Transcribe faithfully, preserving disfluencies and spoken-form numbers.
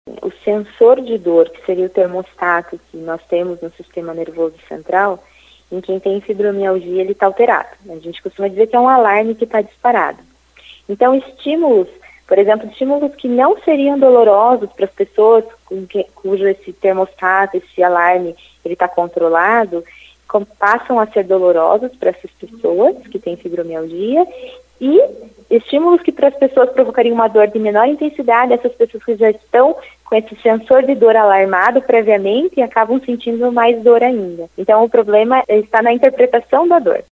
O sensor de dor, que seria o termostato que nós temos no sistema nervoso central, em quem tem fibromialgia, ele está alterado. A gente costuma dizer que é um alarme que está disparado. Então, estímulos, por exemplo, estímulos que não seriam dolorosos para as pessoas com que, cujo esse termostato, esse alarme, ele está controlado, com, passam a ser dolorosos para essas pessoas que têm fibromialgia, e estímulos que para as pessoas provocariam uma dor de menor intensidade, essas pessoas que já estão com esse sensor de dor alarmado previamente e acabam sentindo mais dor ainda. Então, o problema está na interpretação da dor.